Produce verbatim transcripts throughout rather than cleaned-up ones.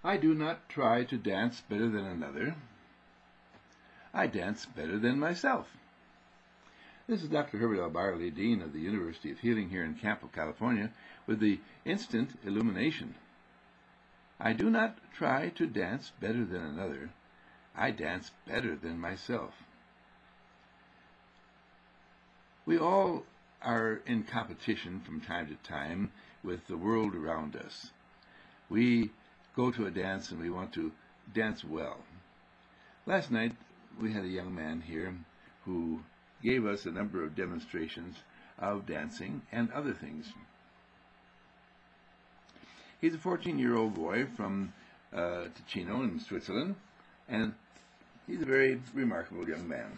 I do not try to dance better than another. I dance better than myself. This is Doctor Herbert L. Byerly, Dean of the University of Healing here in Campo, California, with the instant illumination. I do not try to dance better than another. I dance better than myself. We all are in competition from time to time with the world around us. We go to a dance and we want to dance well. Last night we had a young man here who gave us a number of demonstrations of dancing and other things. He's a fourteen-year-old boy from uh, Ticino in Switzerland, and he's a very remarkable young man.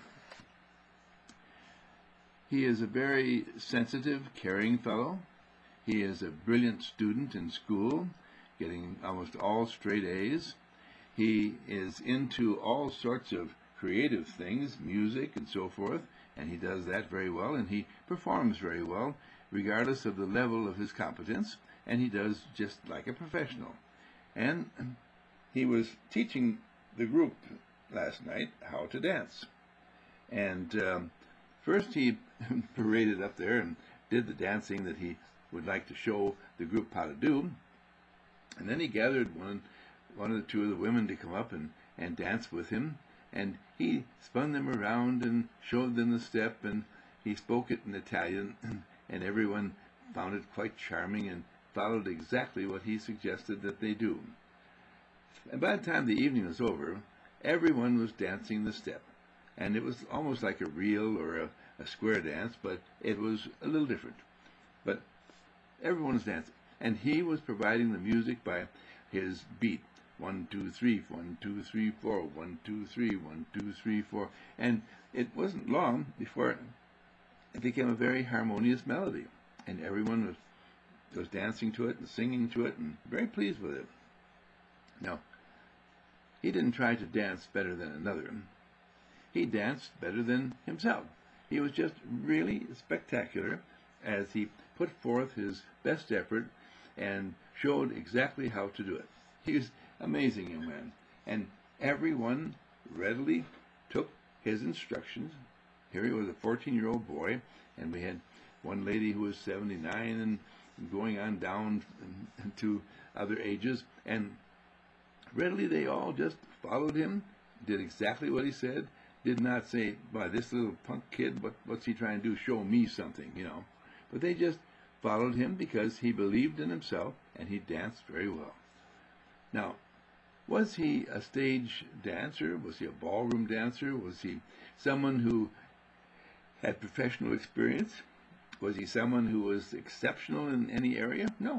He is a very sensitive, caring fellow. He is a brilliant student in school, getting almost all straight A's. He is into all sorts of creative things, music and so forth, and he does that very well, and he performs very well, regardless of the level of his competence, and he does just like a professional. And he was teaching the group last night how to dance. And um, first he paraded up there and did the dancing that he would like to show the group how to do. And then he gathered one, one or two of the women to come up and, and dance with him. And he spun them around and showed them the step, and he spoke it in Italian, and, and everyone found it quite charming and followed exactly what he suggested that they do. And by the time the evening was over, everyone was dancing the step. And it was almost like a reel or a, a square dance, but it was a little different. But everyone was dancing. And he was providing the music by his beat. One, two, three, one, two, three, four, one, two, three, one, two, three, four. And it wasn't long before it became a very harmonious melody. And everyone was, was dancing to it and singing to it and very pleased with it. Now, he didn't try to dance better than another. He danced better than himself. He was just really spectacular as he put forth his best effort and showed exactly how to do it. He was an amazing young man, and everyone readily took his instructions. Here he was, a fourteen-year-old boy, and we had one lady who was seventy-nine and going on down to other ages, and readily they all just followed him, did exactly what he said, did not say, "Boy, this little punk kid, what, what's he trying to do? Show me something," you know. But they just followed him because he believed in himself, and he danced very well. Now, was he a stage dancer? Was he a ballroom dancer? Was he someone who had professional experience? Was he someone who was exceptional in any area? No.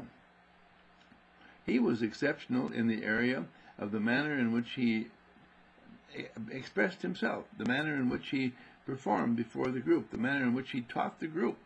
He was exceptional in the area of the manner in which he expressed himself, the manner in which he performed before the group, the manner in which he taught the group.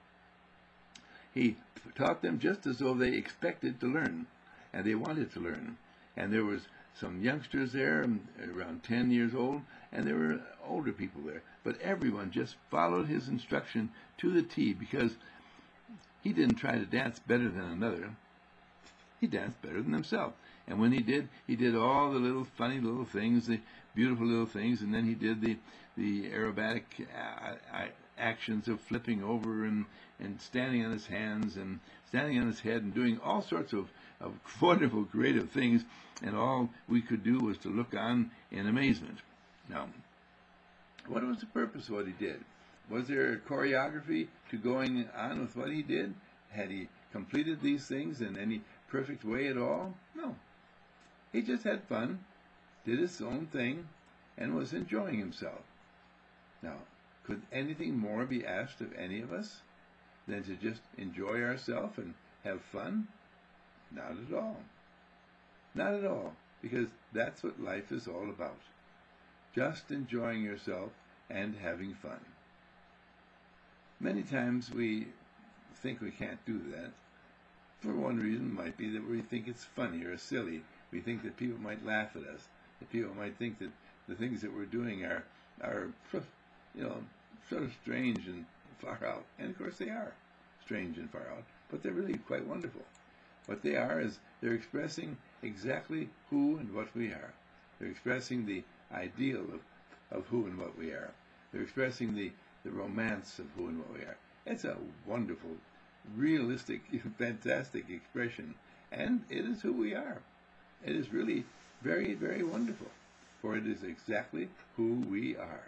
He taught them just as though they expected to learn, and they wanted to learn. And there was some youngsters there, around ten years old, and there were older people there. But everyone just followed his instruction to the T, because he didn't try to dance better than another. He danced better than himself. And when he did, he did all the little funny little things, the beautiful little things, and then he did the, the aerobatic uh, actions of flipping over and, and standing on his hands and standing on his head and doing all sorts of, of wonderful, creative things, and all we could do was to look on in amazement. Now, what was the purpose of what he did? Was there a choreography to going on with what he did? Had he completed these things in any perfect way at all? No. He just had fun, did his own thing, and was enjoying himself. Now, could anything more be asked of any of us than to just enjoy ourselves and have fun? Not at all. Not at all, because that's what life is all about. Just enjoying yourself and having fun. Many times we think we can't do that. For one reason might be that we think it's funny or silly. We think that people might laugh at us. That people might think that the things that we're doing are, are, you know, sort of strange and far out. And of course they are strange and far out, but they're really quite wonderful. What they are is they're expressing exactly who and what we are. They're expressing the ideal of, of who and what we are. They're expressing the, the romance of who and what we are. It's a wonderful, realistic, fantastic expression, and it is who we are. It is really very, very wonderful, for it is exactly who we are.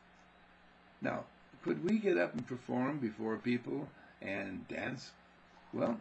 Now, could we get up and perform before people and dance? Well,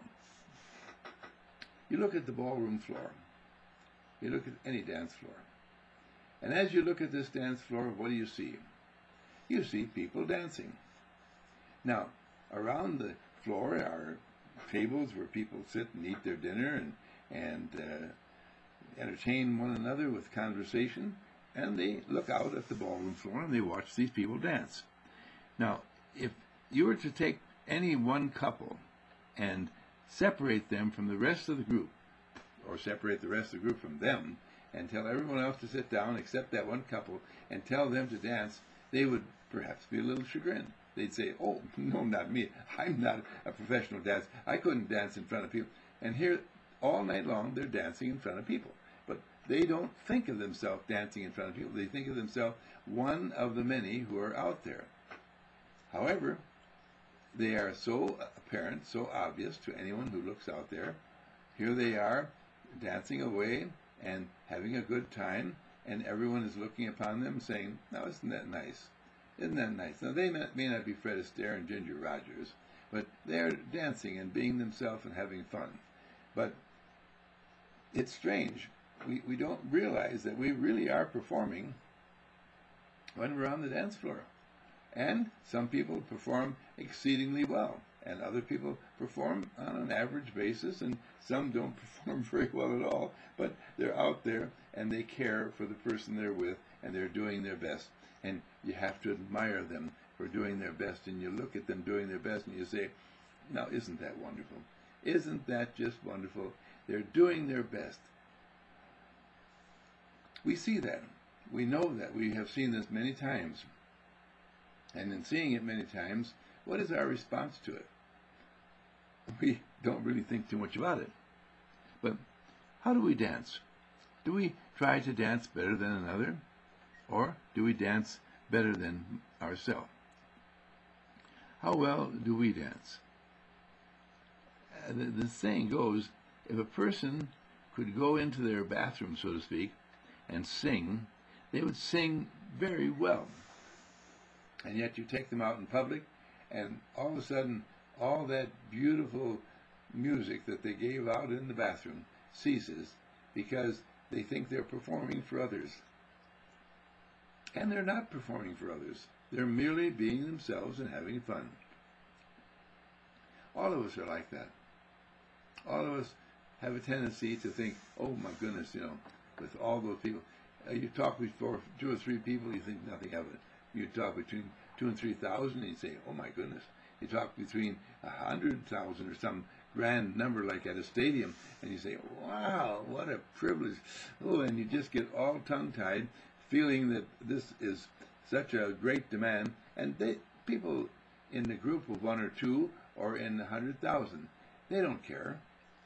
you look at the ballroom floor. You look at any dance floor. And as you look at this dance floor, what do you see? You see people dancing. Now, around the floor are tables where people sit and eat their dinner and, and uh, entertain one another with conversation, and they look out at the ballroom floor and they watch these people dance. Now, if you were to take any one couple and separate them from the rest of the group, or separate the rest of the group from them, and tell everyone else to sit down except that one couple, and tell them to dance, they would perhaps be a little chagrined. They'd say, oh, no, not me. I'm not a professional dancer. I couldn't dance in front of people. And here, all night long, they're dancing in front of people. But they don't think of themselves dancing in front of people. They think of themselves one of the many who are out there. However, they are so apparent, so obvious to anyone who looks out there. Here they are, dancing away and having a good time, and everyone is looking upon them saying, now, isn't that nice? Isn't that nice? Now, they may, may not be Fred Astaire and Ginger Rogers, but they're dancing and being themselves and having fun. But it's strange. We, we don't realize that we really are performing when we're on the dance floor. And some people perform exceedingly well, and other people perform on an average basis, and some don't perform very well at all, but they're out there and they care for the person they're with, and they're doing their best. And you have to admire them for doing their best, and you look at them doing their best and you say, now, isn't that wonderful? Isn't that just wonderful? They're doing their best. We see that. We know that. We have seen this many times. And in seeing it many times, what is our response to it? We don't really think too much about it. But how do we dance? Do we try to dance better than another? Or do we dance better than ourselves? How well do we dance? Uh, the, the saying goes, if a person could go into their bathroom, so to speak, and sing, they would sing very well. And yet you take them out in public, and all of a sudden, all that beautiful music that they gave out in the bathroom ceases because they think they're performing for others. And they're not performing for others. They're merely being themselves and having fun. All of us are like that. All of us have a tendency to think, oh my goodness, you know, with all those people. Uh, you talk before two or three people, you think nothing of it. You talk between two and three thousand, and you say, oh my goodness. You talk between a hundred thousand or some grand number like at a stadium, and you say, wow, what a privilege. Oh, and you just get all tongue-tied, feeling that this is such a great demand. And they, people in the group of one or two or in a hundred thousand, they don't care.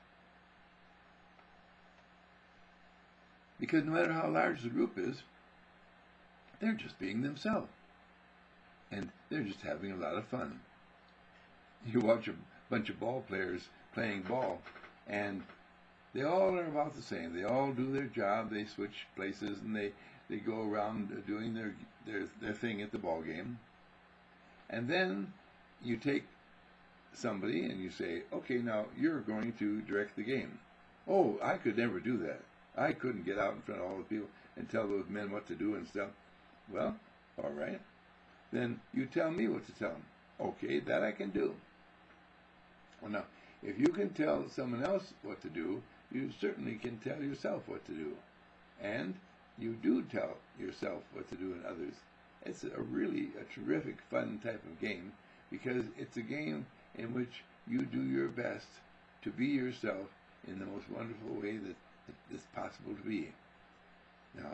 Because no matter how large the group is, they're just being themselves. And they're just having a lot of fun. You watch a bunch of ball players playing ball, and they all are about the same. They all do their job. They switch places, and they, they go around doing their, their, their thing at the ball game. And then you take somebody and you say, okay, now you're going to direct the game. Oh, I could never do that. I couldn't get out in front of all the people and tell those men what to do and stuff. Well, all right. Then you tell me what to tell them. Okay, that I can do. Well, now, if you can tell someone else what to do, you certainly can tell yourself what to do. And you do tell yourself what to do in others. It's a really a terrific, fun type of game, because it's a game in which you do your best to be yourself in the most wonderful way that is possible to be. Now,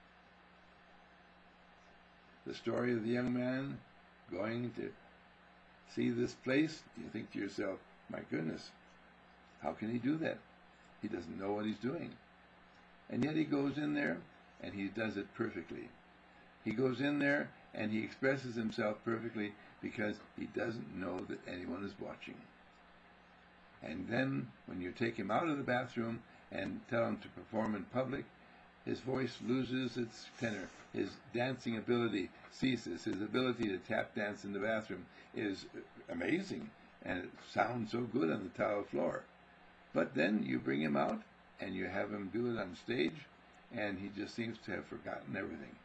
the story of the young man going to see this place, you think to yourself, my goodness, How can he do that? He doesn't know what he's doing. And yet he goes in there and he does it perfectly. He goes in there and he expresses himself perfectly because he doesn't know that anyone is watching. And then when you take him out of the bathroom and tell him to perform in public, his voice loses its tenor. His dancing ability ceases. His ability to tap dance in the bathroom is amazing, and it sounds so good on the tile floor. But then you bring him out and you have him do it on stage, and he just seems to have forgotten everything.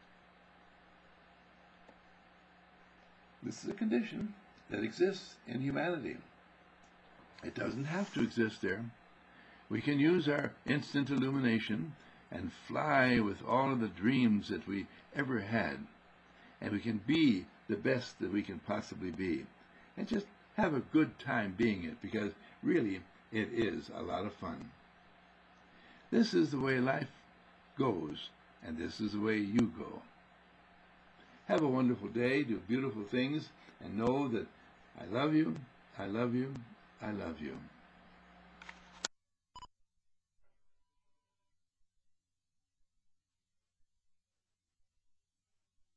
This is a condition that exists in humanity. It doesn't have to exist there. We can use our instant illumination and fly with all of the dreams that we ever had. And we can be the best that we can possibly be. And just have a good time being it, because really it is a lot of fun. This is the way life goes, and this is the way you go. Have a wonderful day, do beautiful things, and know that I love you, I love you, I love you.